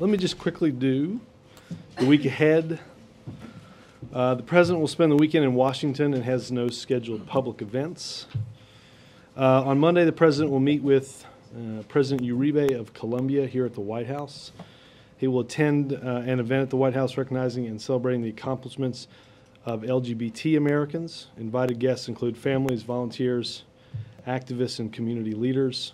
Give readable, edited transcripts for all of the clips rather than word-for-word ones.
Let me just quickly do the week ahead. The President will spend the weekend in Washington and has no scheduled public events. On Monday, the President will meet with President Uribe of Colombia here at the White House. He will attend an event at the White House recognizing and celebrating the accomplishments of LGBT Americans. Invited guests include families, volunteers, activists, and community leaders.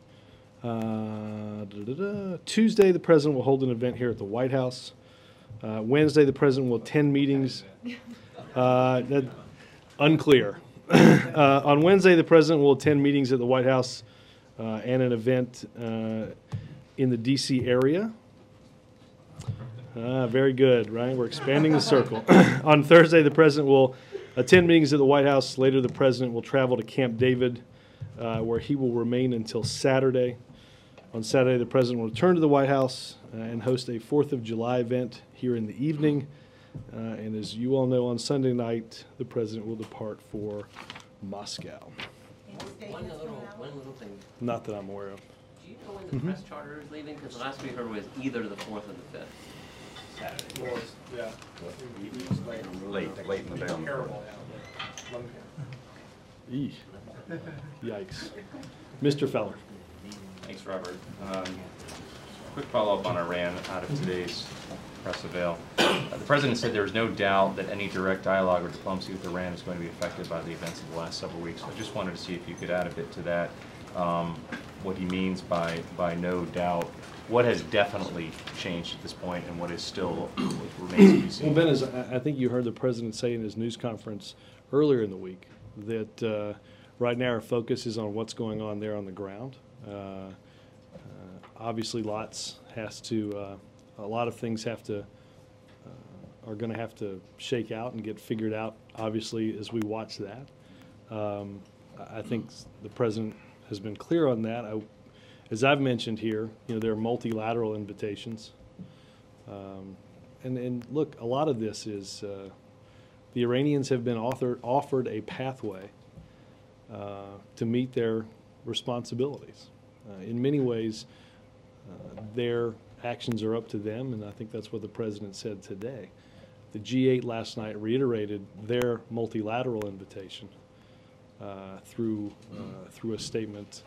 Tuesday, the President will hold an event here at the White House. Wednesday, the President will attend meetings. Unclear. On Wednesday, the President will attend meetings at the White House and an event in the D.C. area. Very good, right? We're expanding the circle. On Thursday, the President will attend meetings at the White House. Later, the President will travel to Camp David, where he will remain until Saturday. On Saturday, the President will return to the White House and host a 4th of July event here in the evening. And as you all know, on Sunday night, the President will depart for Moscow. One little thing. Not that I'm aware of. Do you know when the press charter is leaving? Because the last we heard was either the 4th or the 5th. Saturday. Well, yeah. Late in the day. Eesh. Yikes. Mr. Feller. Thanks, Robert. Quick follow-up on Iran out of today's press avail. The President said there is no doubt that any direct dialogue or diplomacy with Iran is going to be affected by the events of the last several weeks. I just wanted to see if you could add a bit to that, what he means by no doubt. What has definitely changed at this point, and what is still what remains to be seen? Well, Ben, I think you heard the President say in his news conference earlier in the week that right now our focus is on what's going on there on the ground. Obviously, a lot of things are going to have to shake out and get figured out, obviously, as we watch that. I think the President has been clear on that. As I've mentioned here, there are multilateral invitations. And look, a lot of this is the Iranians have been offered a pathway to meet their responsibilities. In many ways, their actions are up to them, and I think that's what the President said today. The G8 last night reiterated their multilateral invitation through a statement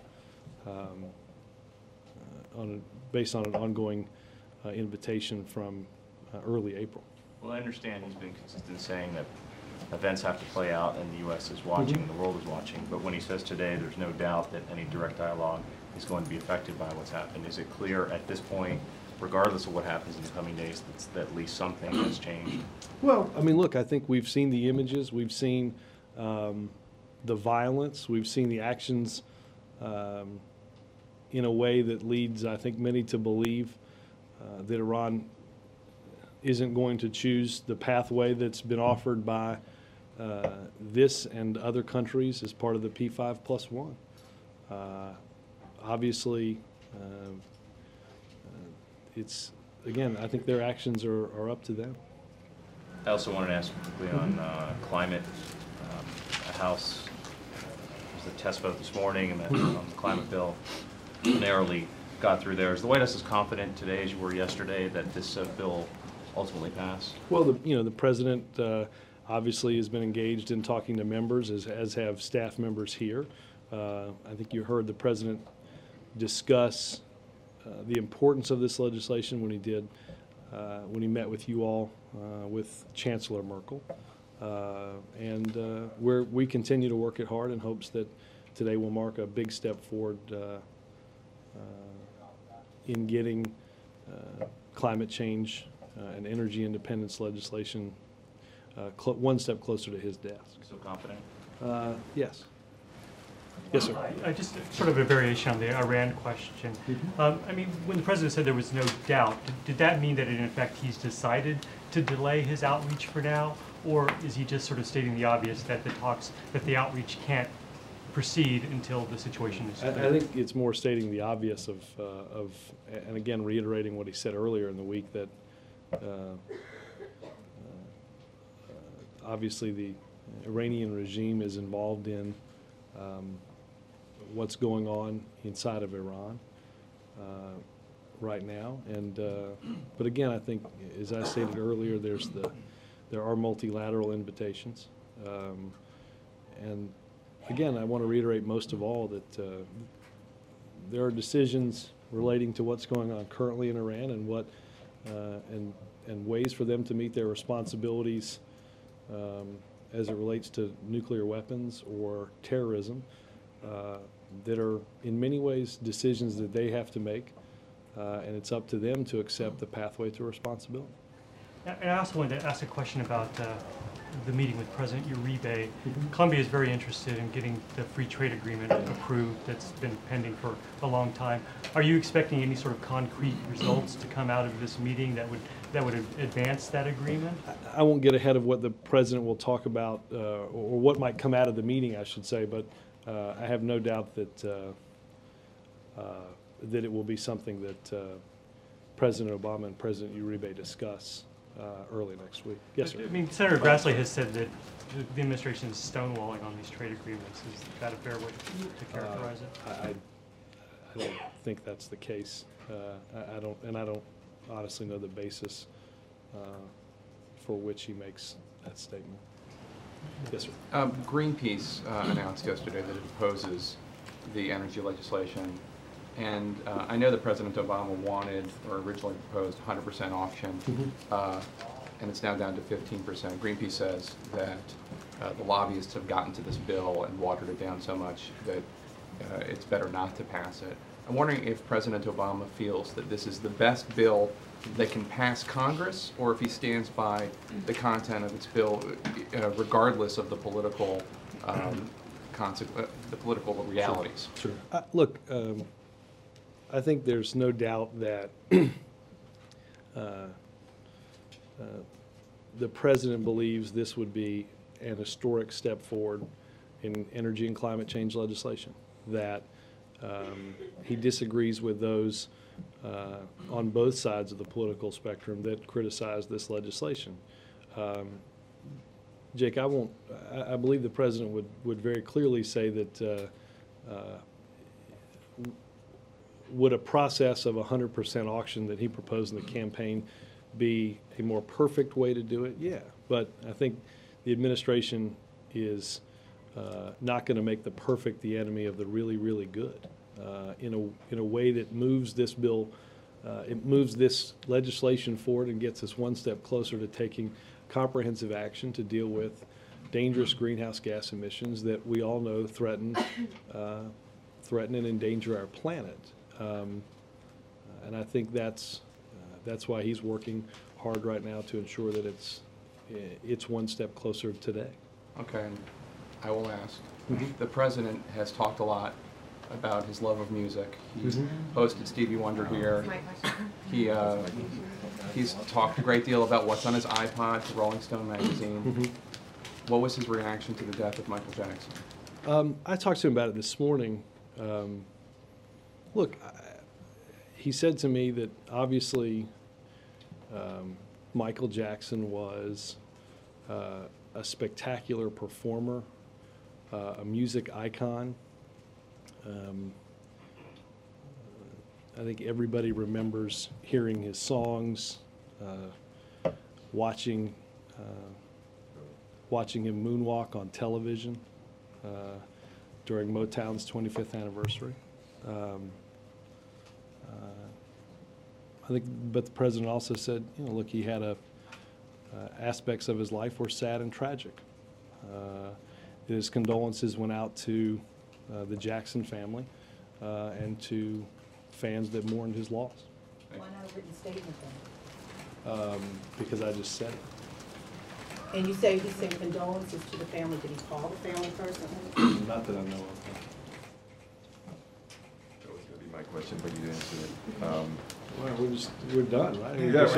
based on an ongoing invitation from early April. Well, I understand he's been consistent saying that events have to play out and the U.S. is watching and the world is watching, but when he says today there's no doubt that any direct dialogue is going to be affected by what's happened, is it clear at this point, regardless of what happens in the coming days, that at least something has changed? Well, I mean, look, I think we've seen the images, we've seen the violence, we've seen the actions in a way that leads, I think, many to believe that Iran isn't going to choose the pathway that's been offered by this and other countries as part of the P5+1. Obviously, it's, again, I think their actions are up to them. I also wanted to ask quickly on climate. The House was a test vote this morning, and on the climate bill narrowly got through there. Is the White House as confident today as you were yesterday that this bill ultimately pass? Well, the President obviously has been engaged in talking to members, as have staff members here. I think you heard the President discuss the importance of this legislation when he met with you all, with Chancellor Merkel. And we continue to work it hard in hopes that today will mark a big step forward in getting climate change and energy independence legislation one step closer to his desk. So confident? Yes. Yes, sir. Just sort of a variation on the Iran question. I mean, when the President said there was no doubt, did that mean that in effect he's decided to delay his outreach for now? Or is he just sort of stating the obvious that the outreach can't proceed until the situation is clear? I think it's more stating the obvious and again, reiterating what he said earlier in the week, that obviously the Iranian regime is involved in what's going on inside of Iran. right now. And but again, I think, as I stated earlier, there are multilateral invitations. And again, I want to reiterate most of all that there are decisions relating to what's going on currently in Iran and what and ways for them to meet their responsibilities as it relates to nuclear weapons or terrorism that are in many ways decisions that they have to make, and it's up to them to accept the pathway to responsibility. And I also wanted to ask a question about the meeting with President Uribe. Colombia is very interested in getting the free trade agreement approved that's been pending for a long time. Are you expecting any sort of concrete results to come out of this meeting that would advance that agreement? I won't get ahead of what the president will talk about or what might come out of the meeting, I should say, but I have no doubt that that it will be something that President Obama and President Uribe discuss early next week. Yes, sir. I mean, Senator Grassley has said that the administration is stonewalling on these trade agreements. Is that a fair way to characterize it? I don't think that's the case. I don't honestly know the basis for which he makes that statement. Yes, sir. Greenpeace announced yesterday that it opposes the energy legislation. And I know that President Obama wanted, or originally proposed, 100% auction, and it's now down to 15%. Greenpeace says that the lobbyists have gotten to this bill and watered it down so much that it's better not to pass it. I'm wondering if President Obama feels that this is the best bill that can pass Congress, or if he stands by the content of its bill, regardless of the political the political realities. Sure. Look. I think there's no doubt that the president believes this would be an historic step forward in energy and climate change legislation, that he disagrees with those on both sides of the political spectrum that criticize this legislation. Jake, I believe the president would very clearly say that would a process of 100% auction that he proposed in the campaign be a more perfect way to do it? Yeah, but I think the administration is not going to make the perfect the enemy of the really, really good in a way that moves this bill, it moves this legislation forward and gets us one step closer to taking comprehensive action to deal with dangerous greenhouse gas emissions that we all know threaten and endanger our planet. And I think that's why he's working hard right now to ensure that it's one step closer today. Okay, I will ask. The president has talked a lot about his love of music. He's hosted Stevie Wonder here. He's talked a great deal about what's on his iPod to Rolling Stone magazine. What was his reaction to the death of Michael Jackson? I talked to him about it this morning. Look, he said to me that obviously Michael Jackson was a spectacular performer, a music icon. I think everybody remembers hearing his songs, watching him moonwalk on television during Motown's 25th anniversary. I think, but the president also said, you know, look, he had aspects of his life were sad and tragic. His condolences went out to the Jackson family and to fans that mourned his loss. Why not a written statement then? Because I just said it. And you say he sent condolences to the family. Did he call the family personally? Not that I know of. That was going to be my question, but you answered it. Well, we're done, right?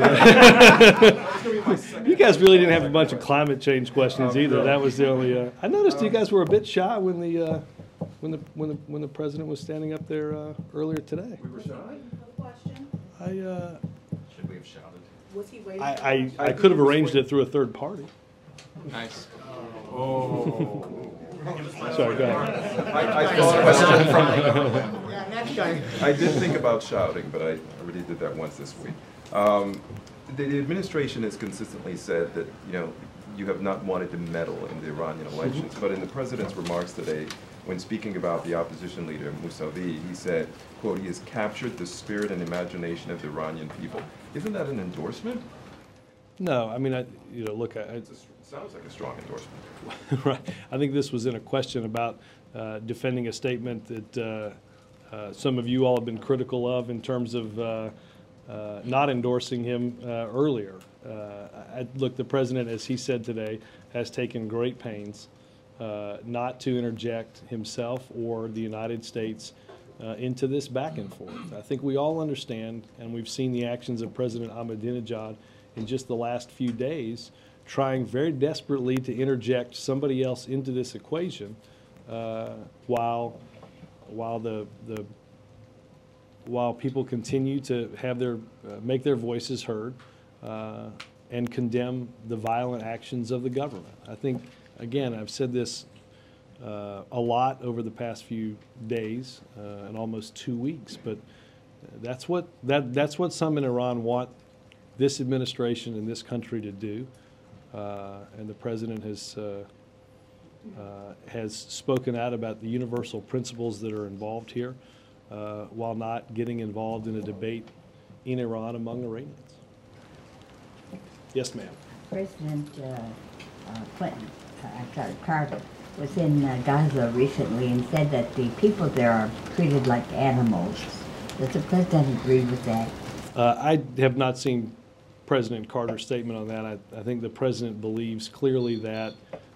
Yeah, You guys really didn't have a bunch of climate change questions either. That was the only. I noticed you guys were a bit shy when the president was standing up there earlier today. We were shy. Question. Should we have shouted? Was he waiting? I could have arranged it through a third party. Nice. Oh. Sorry, go ahead. I thought Yeah, I did think about shouting, but I already did that once this week. The administration has consistently said that, you have not wanted to meddle in the Iranian elections, but in the president's remarks today, when speaking about the opposition leader, Mousavi, he said, quote, he has captured the spirit and imagination of the Iranian people. Isn't that an endorsement? No, I mean, look, It sounds like a strong endorsement. right. I think this was in a question about defending a statement that some of you all have been critical of in terms of not endorsing him earlier. Look, the president, as he said today, has taken great pains not to interject himself or the United States into this back and forth. I think we all understand, and we've seen the actions of President Ahmadinejad in just the last few days, trying very desperately to interject somebody else into this equation while people continue to have make their voices heard and condemn the violent actions of the government. I think, again, I've said this a lot over the past few days and almost 2 weeks, but that's what some in Iran want this administration and this country to do, and the president has spoken out about the universal principles that are involved here, while not getting involved in a debate in Iran among Iranians. Yes, ma'am. President Carter was in Gaza recently and said that the people there are treated like animals. Does the president agree with that? I have not seen President Carter's statement on that. I think the president believes clearly that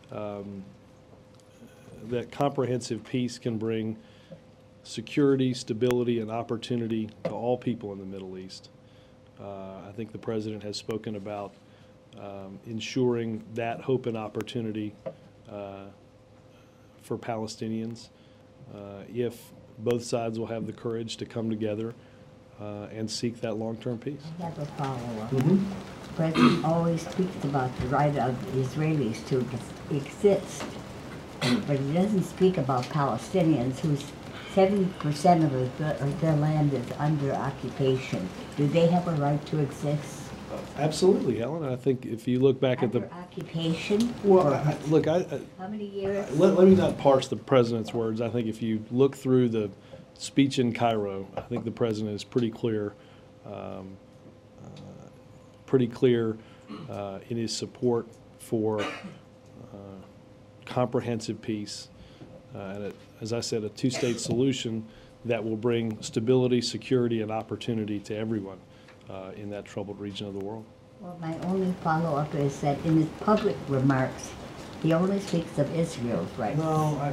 that comprehensive peace can bring security, stability, and opportunity to all people in the Middle East. I think the president has spoken about ensuring that hope and opportunity for Palestinians if both sides will have the courage to come together and seek that long-term peace. I have a follow-up. The president always speaks about the right of Israelis to exist, but he doesn't speak about Palestinians whose 70% of their land is under occupation. Do they have a right to exist? Absolutely, Helen. I think if you look back at the occupation. Well, How many years? let me not parse the president's words. I think if you look through the speech in Cairo, I think the president is pretty clear in his support for comprehensive peace, and as I said, a two-state solution that will bring stability, security, and opportunity to everyone in that troubled region of the world. Well, my only follow-up is that in his public remarks, he only speaks of Israel's rights. No,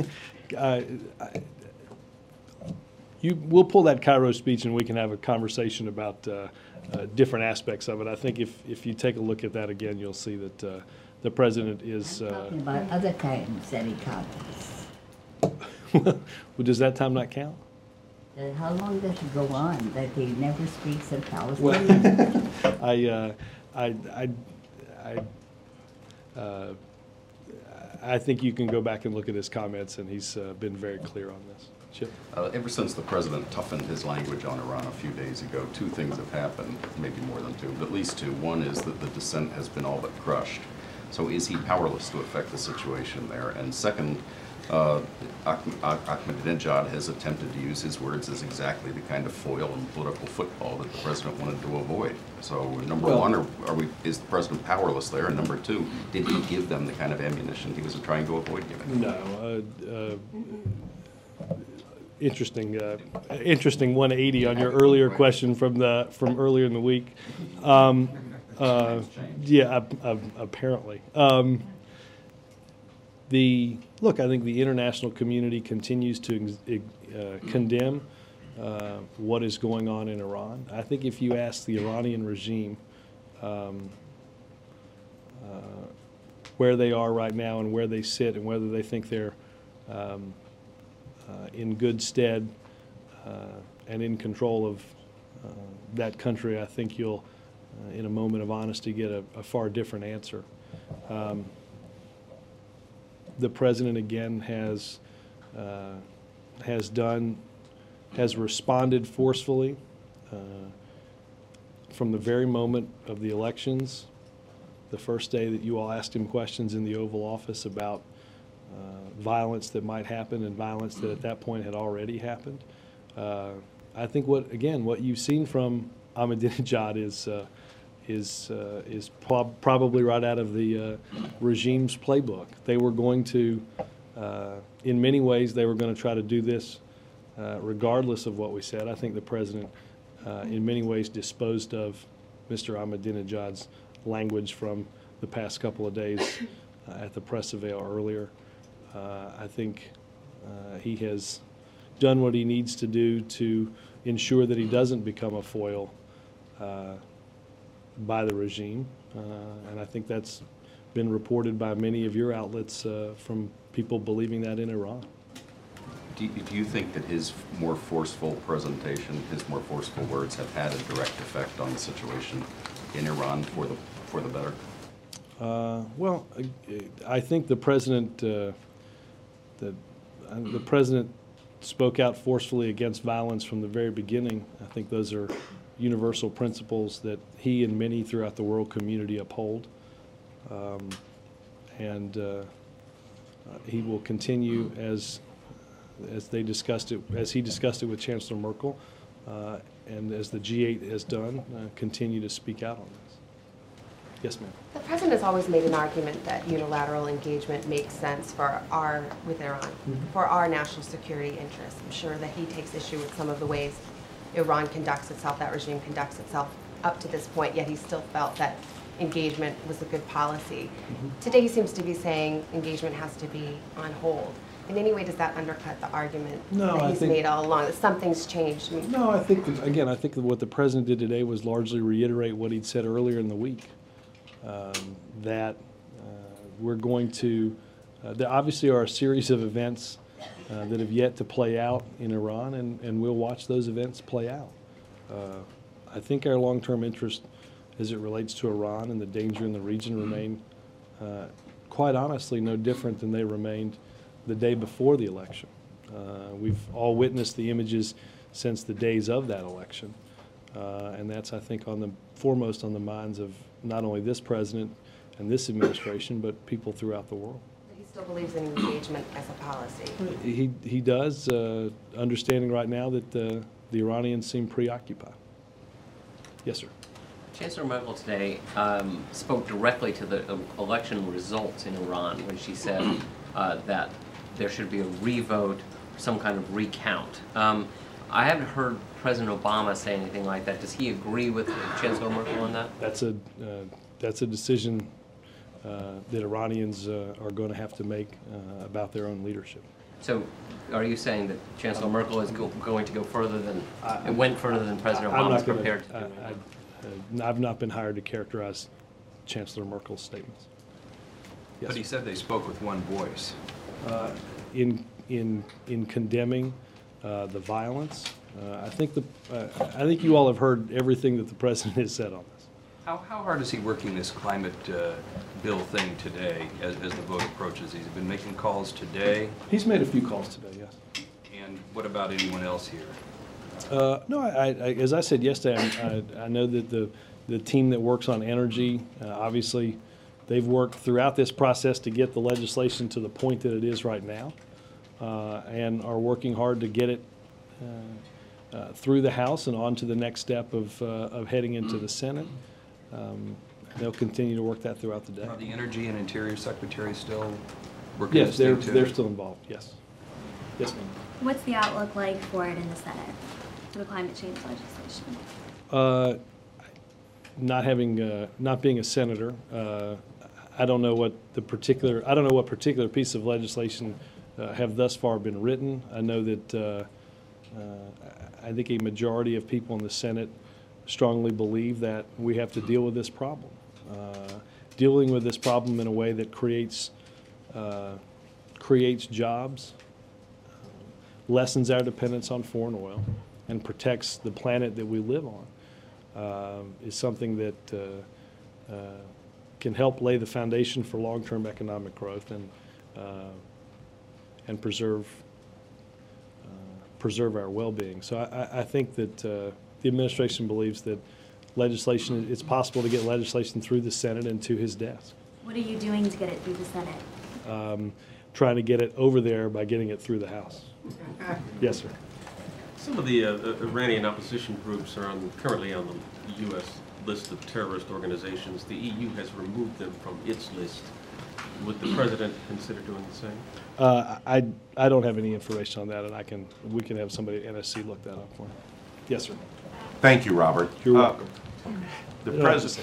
we'll pull that Cairo speech and we can have a conversation about different aspects of it. I think if you take a look at that again, you'll see that the president is... I'm talking about other times that he comments. Well, does that time not count? How long does it go on that he never speaks of Palestinians? I think you can go back and look at his comments, and he's been very clear on this. Chip? Ever since the president toughened his language on Iran a few days ago, two things have happened, maybe more than two, but at least two. One is that the dissent has been all but crushed. So is he powerless to affect the situation there? And second, Ahmadinejad has attempted to use his words as exactly the kind of foil and political football that the president wanted to avoid. So number one, is the president powerless there? And number two, did he give them the kind of ammunition he was trying to avoid giving? No. Interesting 180 on your earlier question from earlier in the week. Yeah, apparently. Look, I think the international community continues to condemn what is going on in Iran. I think if you ask the Iranian regime where they are right now and where they sit and whether they think they're in good stead and in control of that country, I think you'll, in a moment of honesty, get a far different answer. The president again has done has responded forcefully from the very moment of the elections, the first day that you all asked him questions in the Oval Office about violence that might happen and violence that at that point had already happened. I think what you've seen from Ahmadinejad is probably right out of the regime's playbook. They were going to, in many ways, they were going to try to do this regardless of what we said. I think the president, in many ways, disposed of Mr. Ahmadinejad's language from the past couple of days at the press avail earlier. I think he has done what he needs to do to ensure that he doesn't become a foil by the regime. And I think that's been reported by many of your outlets from people believing that in Iran. Do you think that his more forceful presentation, his more forceful words have had a direct effect on the situation in Iran for the better? Well, I think the president spoke out forcefully against violence from the very beginning. I think those are universal principles that he and many throughout the world community uphold. And he will continue as he discussed it with Chancellor Merkel, and as the G8 has done, continue to speak out on this. Yes, ma'am. The president has always made an argument that unilateral engagement makes sense with Iran, for our national security interests. I'm sure that he takes issue with some of the ways Iran conducts itself, that regime conducts itself up to this point, yet he still felt that engagement was a good policy. Today he seems to be saying engagement has to be on hold. In any way, does that undercut the argument that he's made all along, that something's changed? No, I think that what the president did today was largely reiterate what he'd said earlier in the week, that we're going to, there obviously are a series of events that have yet to play out in Iran, and we'll watch those events play out. I think our long-term interest as it relates to Iran and the danger in the region remain, quite honestly, no different than they remained the day before the election. We've all witnessed the images since the days of that election, and that's, I think, foremost on the minds of not only this president and this administration, but people throughout the world. He still believes in engagement as a policy. He does, understanding right now that the Iranians seem preoccupied. Yes, sir. Chancellor Merkel today spoke directly to the election results in Iran when she said that there should be a revote, some kind of recount. I haven't heard President Obama say anything like that. Does he agree with Chancellor Merkel on that? That's a decision that Iranians are going to have to make about their own leadership. So, are you saying that Chancellor Merkel is going to go further than went further than President Obama was prepared to do? I've not been hired to characterize Chancellor Merkel's statements. Yes. But he said they spoke with one voice. In condemning the violence, I think you all have heard everything that the president has said on this. How hard is he working this climate bill thing today as the vote approaches? He's been making calls today. He's made a few calls today, yes. And what about anyone else here? No, as I said yesterday, I know that the team that works on energy, obviously, they've worked throughout this process to get the legislation to the point that it is right now, and are working hard to get it through the House and on to the next step of heading into the Senate. They'll continue to work that throughout the day. Are the Energy and Interior Secretaries still working Yes, this thing too? they're still involved, yes. Yes, ma'am. What's the outlook like for it in the Senate, for the climate change legislation? Not being a senator, I don't know what particular piece of legislation have thus far been written. I know that I think a majority of people in the Senate strongly believe that we have to deal with this problem. Dealing with this problem in a way that creates jobs, lessens our dependence on foreign oil, and protects the planet that we live on is something that can help lay the foundation for long-term economic growth and preserve preserve our well-being. So I think that the administration believes that legislation, it's possible to get legislation through the Senate and to his desk. What are you doing to get it through the Senate? Trying to get it over there by getting it through the House. Yes, sir. Some of the Iranian opposition groups are currently on the U.S. list of terrorist organizations. The EU has removed them from its list. Would the president consider doing the same? I don't have any information on that, and we can have somebody at NSC look that up for me. Yes, sir. Thank you, Robert. You're welcome. The president.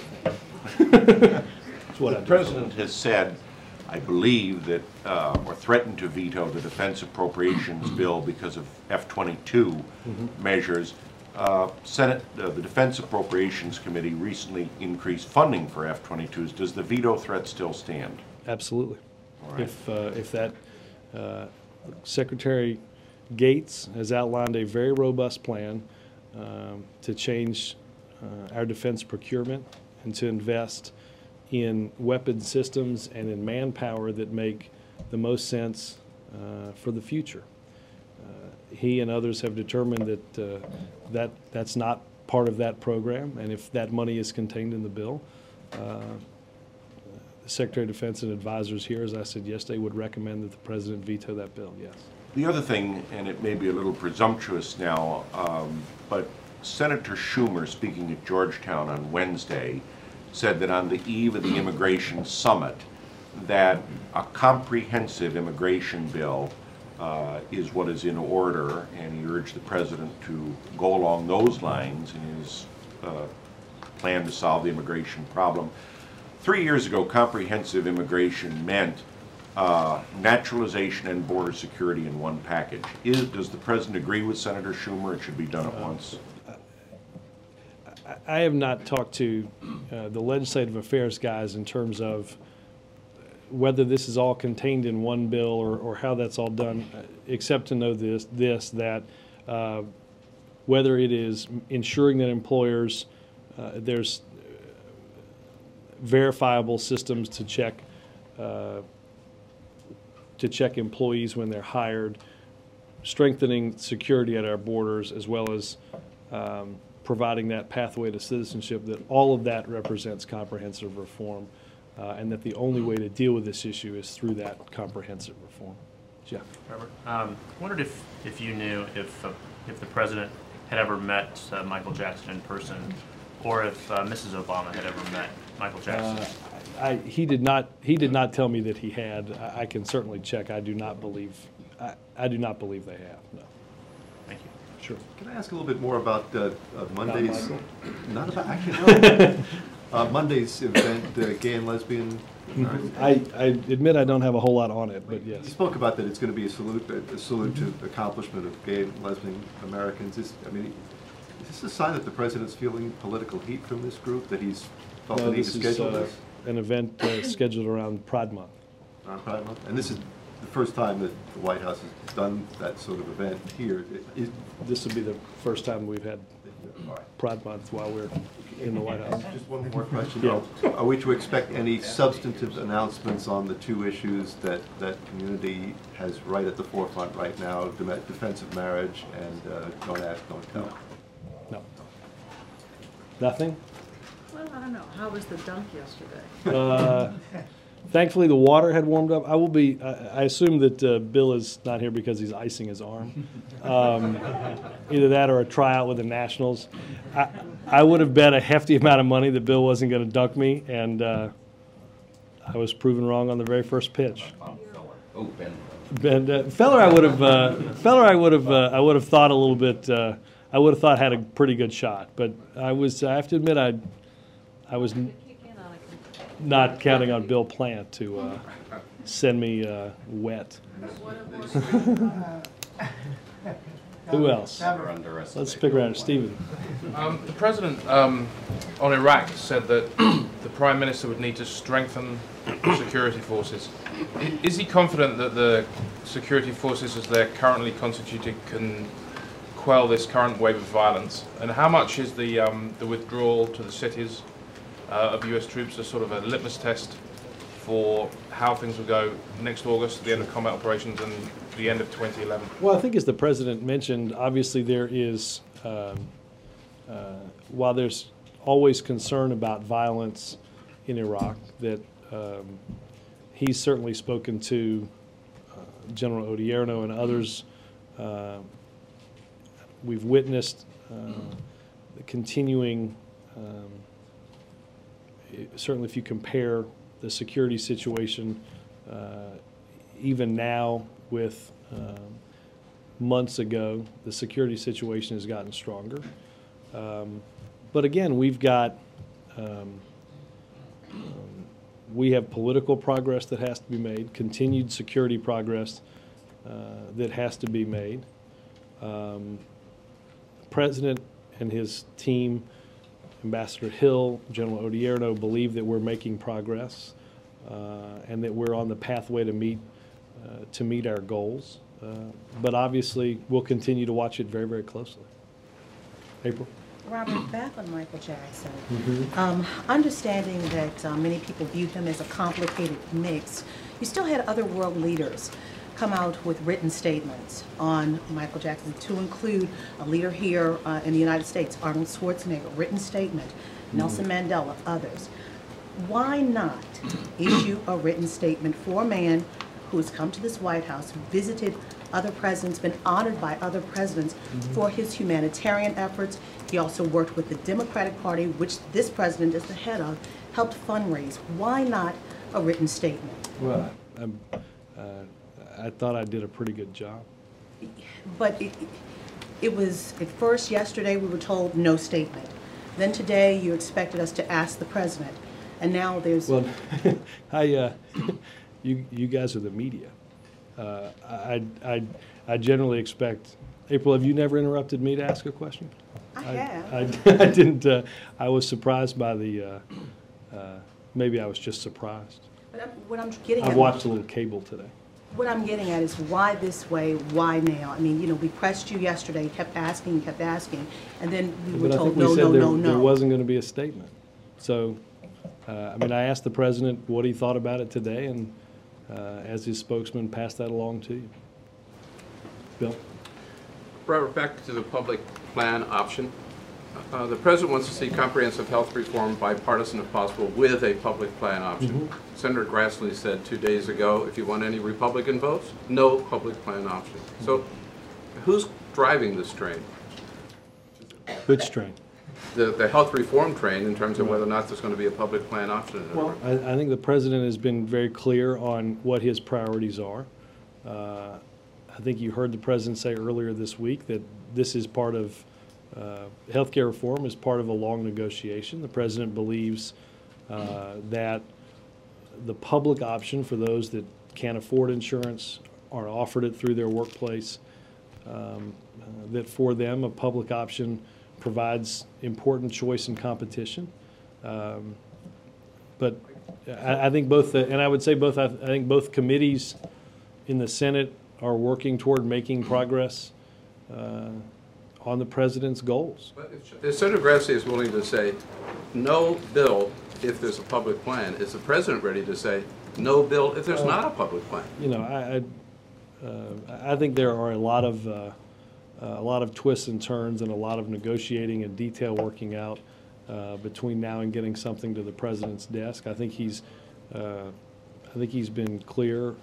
The president has said, I believe, that or threatened to veto the defense appropriations bill because of F-22 measures. The Defense Appropriations Committee recently increased funding for F-22s. Does the veto threat still stand? Absolutely. All right. If that Secretary Gates has outlined a very robust plan to change our defense procurement and to invest in weapon systems and in manpower that make the most sense for the future. He and others have determined that that's not part of that program, and if that money is contained in the bill, the Secretary of Defense and advisors here, as I said yesterday, would recommend that the President veto that bill, yes. The other thing, and it may be a little presumptuous now, but Senator Schumer, speaking at Georgetown on Wednesday, said that on the eve of the immigration summit, that a comprehensive immigration bill is what is in order, and he urged the President to go along those lines in his plan to solve the immigration problem. 3 years ago, comprehensive immigration meant naturalization and border security in one package. Does the President agree with Senator Schumer it should be done at once? I have not talked to the legislative affairs guys in terms of whether this is all contained in one bill or how that's all done, except to know that whether it is ensuring that employers, there's verifiable systems to check employees when they're hired, strengthening security at our borders, as well as providing that pathway to citizenship, that all of that represents comprehensive reform, and that the only way to deal with this issue is through that comprehensive reform. Jeff. Robert, wondered if you knew if the president had ever met Michael Jackson in person, or if Mrs. Obama had ever met Michael Jackson. He did not tell me that he had. I can certainly check. I do not believe they have. No. Thank you. Sure. Can I ask a little bit more about Monday's? Not about actually. No. Monday's event, gay and lesbian. I admit I don't have a whole lot on it, but yes. You spoke about that it's going to be a salute to the accomplishment of gay and lesbian Americans. Is this a sign that the president's feeling political heat from this group, that he's felt the need to schedule this? An event scheduled around Pride Month. Around Pride Month? And this is the first time that the White House has done that sort of event here. This would be the first time we've had Pride Month while we're in the White House. Just one more question. Yeah. Are we to expect any substantive announcements on the two issues that community has right at the forefront right now, defense of marriage and don't ask, don't tell? No. Nothing? Well, I don't know. How was the dunk yesterday? Thankfully, the water had warmed up. I assume that Bill is not here because he's icing his arm. Either that or a tryout with the Nationals. I would have bet a hefty amount of money that Bill wasn't going to dunk me, and I was proven wrong on the very first pitch. Oh, Ben. Ben Feller, I would have thought a little bit. I would have thought had a pretty good shot, but I have to admit, I was not counting on Bill Plant to send me wet. Who else? Let's pick around. Stephen. The president on Iraq said that the prime minister would need to strengthen security forces. Is he confident that the security forces, as they're currently constituted, can quell this current wave of violence? And how much is the withdrawal to the cities of U.S. troops a sort of a litmus test for how things will go next August, the end of combat operations, and the end of 2011? Well, I think as the President mentioned, obviously there is, while there's always concern about violence in Iraq, that he's certainly spoken to General Odierno and others. We've witnessed the continuing, certainly if you compare the security situation even now with months ago, the security situation has gotten stronger. But again, we've got, we have political progress that has to be made, continued security progress that has to be made. The President and his team, Ambassador Hill, General Odierno, believe that we're making progress and that we're on the pathway to meet our goals. But obviously, we'll continue to watch it very, very closely. April? Robert, back on Michael Jackson. Mm-hmm. Understanding that many people view him as a complicated mix, you still had other world leaders come out with written statements on Michael Jackson, to include a leader here in the United States, Arnold Schwarzenegger, written statement, Nelson Mandela, others. Why not issue a written statement for a man who has come to this White House, visited other presidents, been honored by other presidents for his humanitarian efforts? He also worked with the Democratic Party, which this president is the head of, helped fundraise. Why not a written statement? Well, I thought I did a pretty good job. But it was, at first, yesterday, we were told no statement. Then today, you expected us to ask the president. And now there's... Well, you guys are the media. I generally expect... April, have you never interrupted me to ask a question? I have. I didn't. I was surprised by the... maybe I was just surprised. But what I'm getting at... I watched a little cable today. What I'm getting at is why this way, why now? I mean, you know, we pressed you yesterday, you kept asking, and then we were told no, no, no, no. There wasn't going to be a statement. So, I mean, I asked the president what he thought about it today, and as his spokesman, passed that along to you. Bill? Robert, back to the public plan option. The president wants to see comprehensive health reform, bipartisan if possible, with a public plan option. Senator Grassley said 2 days ago, if you want any Republican votes, no public plan option. So who's driving this train? Which train? The health reform train, in terms of whether or not there's going to be a public plan option. Well, I think the president has been very clear on what his priorities are. I think you heard the president say earlier this week that this is part of healthcare reform is part of a long negotiation. The president believes that the public option for those that can't afford insurance are offered it through their workplace, that for them a public option provides important choice and competition. But I think both, and I would say both, I think both committees in the Senate are working toward making progress on the president's goals. But if Senator Grassley is willing to say no bill if there's a public plan, is the president ready to say no bill if there's not a public plan? You know, I think there are a lot of twists and turns and a lot of negotiating and detail working out between now and getting something to the president's desk. I think he's been clear.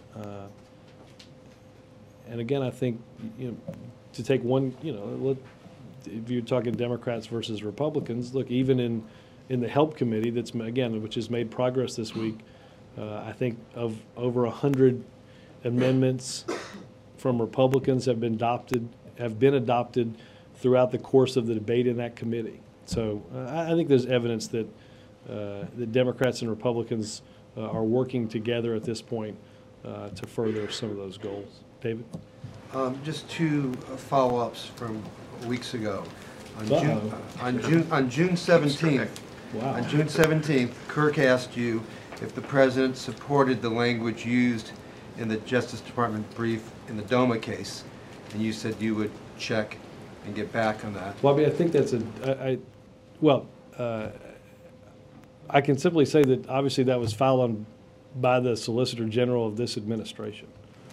And again, I think, you know, to take one, you know, if you're talking Democrats versus Republicans, look, even in the HELP committee, that's again, which has made progress this week, I think of over 100 amendments from Republicans have been adopted throughout the course of the debate in that committee. So I think there's evidence that the Democrats and Republicans are working together at this point to further some of those goals. David? Just two follow-ups from weeks ago. On June 17th, wow. On June 17th, Kirk asked you if the president supported the language used in the Justice Department brief in the DOMA case, and you said you would check and get back on that. Well, I mean, I think that's I can simply say that obviously that was filed on by the Solicitor General of this administration.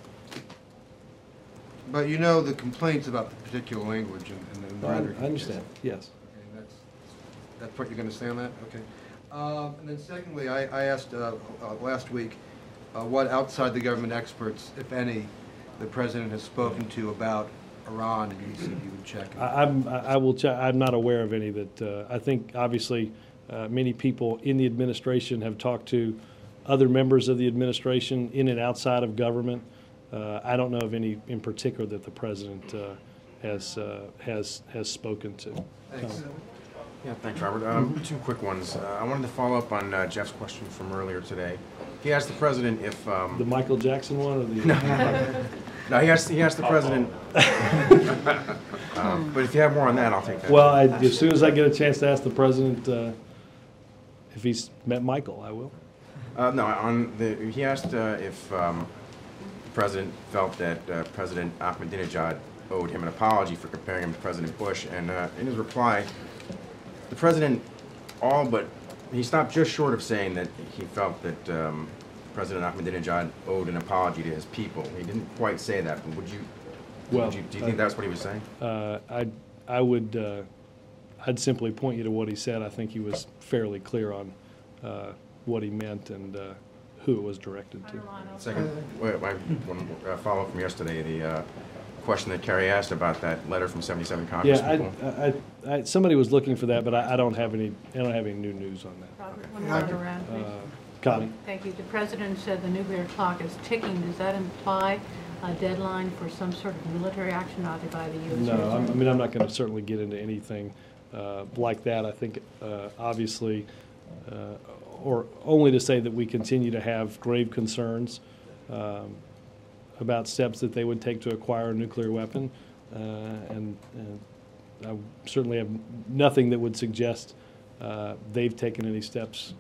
But you know the complaints about the particular language and the I understand, yes. Okay, that's what you're going to say on that? Okay. And then secondly, I asked last week what outside the government experts, if any, the President has spoken to about Iran, and you said you would check. I will check. I'm not aware of any that, I think obviously many people in the administration have talked to other members of the administration in and outside of government. I don't know of any in particular that the President has spoken to. Thanks. Yeah, thanks, Robert. Two quick ones. I wanted to follow up on Jeff's question from earlier today. He asked the President if... the Michael Jackson one or the... No, he asked the President... but if you have more on that, I'll take that. Well, as soon as I get a chance to ask the President if he's met Michael, I will. No, he asked if the President felt that President Ahmadinejad owed him an apology for comparing him to President Bush, and in his reply, the President he stopped just short of saying that he felt that President Ahmadinejad owed an apology to his people. He didn't quite say that, but do you think that's what he was saying? I'd simply point you to what he said. I think he was fairly clear on what he meant and who it was directed to. Second, one follow-up from yesterday, the question that Kerry asked about that letter from 77 congresspeople. Yeah, somebody was looking for that, but I don't have any new news on that. Robert, one more around, please. Connie. Thank you. The President said the nuclear clock is ticking. Does that imply a deadline for some sort of military action either by the U.S. No, I mean, I'm not going to certainly get into anything like that. I think, obviously, or only to say that we continue to have grave concerns about steps that they would take to acquire a nuclear weapon, and I certainly have nothing that would suggest they've taken any steps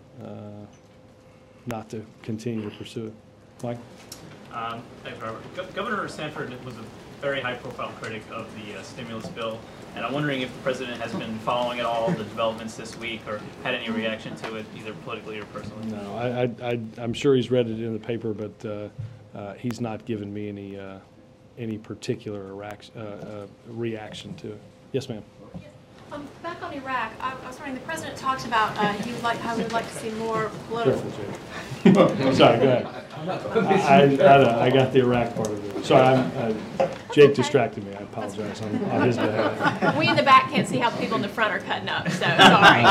not to continue to pursue it. Mike? Thanks, Robert. Governor Sanford was a very high-profile critic of the stimulus bill, and I'm wondering if the President has been following at all the developments this week or had any reaction to it, either politically or personally. No, I'm sure he's read it in the paper, but he's not given me any particular reaction to it. Yes, ma'am. Back on Iraq, I was wondering, the President talked about how he would like to see more political... Sorry, go ahead. I got the Iraq part of it. Sorry, Jake distracted me. I apologize on his behalf. We in the back can't see how the people in the front are cutting up, so sorry.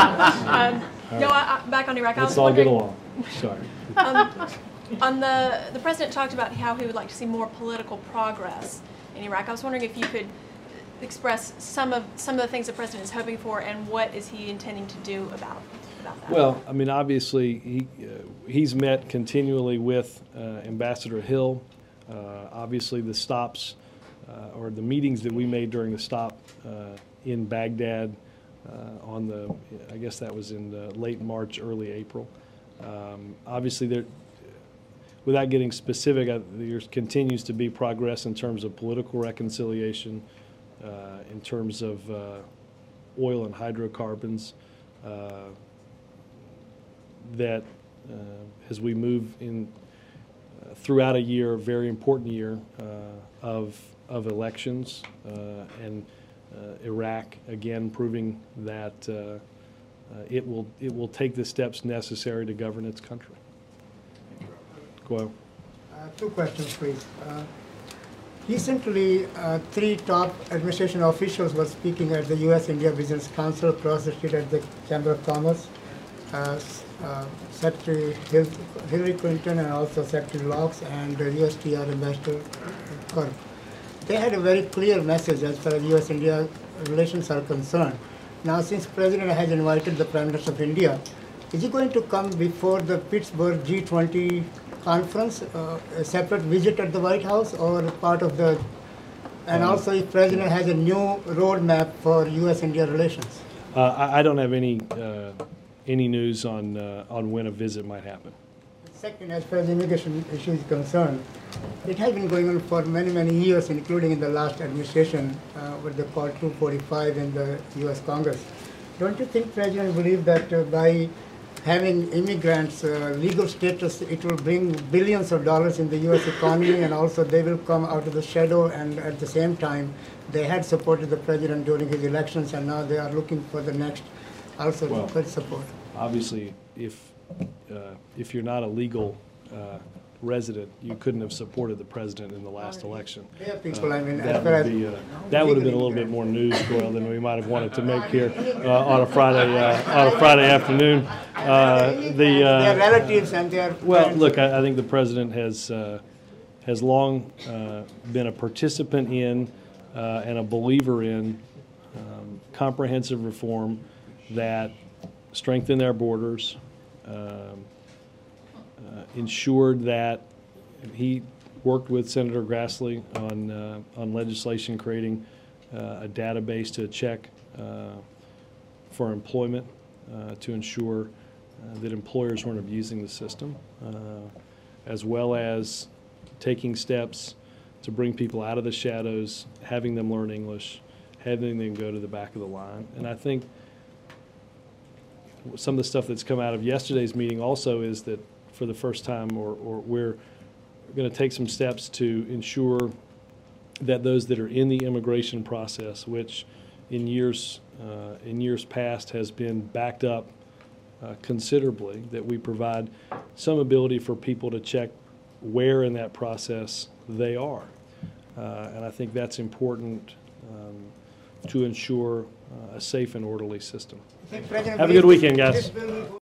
Back on Iraq, I was Let's all get wondering... along. Sorry. The President talked about how he would like to see more political progress in Iraq. I was wondering if you could express some of the things the President is hoping for, and what is he intending to do about that? Well, I mean, obviously, he's met continually with Ambassador Hill. Obviously, the stops or the meetings that we made during the stop in Baghdad I guess that was in late March, early April. Obviously, without getting specific, there continues to be progress in terms of political reconciliation, in terms of oil and hydrocarbons, that as we move in throughout a year, a very important year of elections, and Iraq again proving that it will take the steps necessary to govern its country. Go ahead. Two questions, please. Recently, three top administration officials were speaking at the U.S.-India Business Council across the street at the Chamber of Commerce. Secretary Hillary Clinton and also Secretary Locks and USTR Ambassador Kirk. They had a very clear message as far as U.S.-India relations are concerned. Now, since President has invited the Prime Minister of India, is he going to come before the Pittsburgh G20 conference, a separate visit at the White House, or part of the, and also if President has a new roadmap for U.S.-India relations? I don't have any news on when a visit might happen. Second, as far as immigration issue is concerned, it has been going on for many, many years, including in the last administration, what they call 245 in the U.S. Congress. Don't you think President believes that by having immigrants legal status, it will bring billions of dollars in the U.S. economy, and also they will come out of the shadow, and at the same time, they had supported the president during his elections, and now they are looking for the next also good support. Obviously, if you're not a legal resident, you couldn't have supported the president in the last election. There are people, I mean, that would have been a little bit more news, Doyle, than we might have wanted to make here on a Friday afternoon. Their relatives and their friends. Look, I think the president has long been a participant in and a believer in comprehensive reform that strengthened our borders, ensured that he worked with Senator Grassley on legislation creating a database to check for employment to ensure that employers weren't abusing the system, as well as taking steps to bring people out of the shadows, having them learn English, having them go to the back of the line. And I think some of the stuff that's come out of yesterday's meeting also is that for the first time, or we're going to take some steps to ensure that those that are in the immigration process, which in years past has been backed up considerably, that we provide some ability for people to check where in that process they are. And I think that's important to ensure a safe and orderly system. Have a good weekend, guys.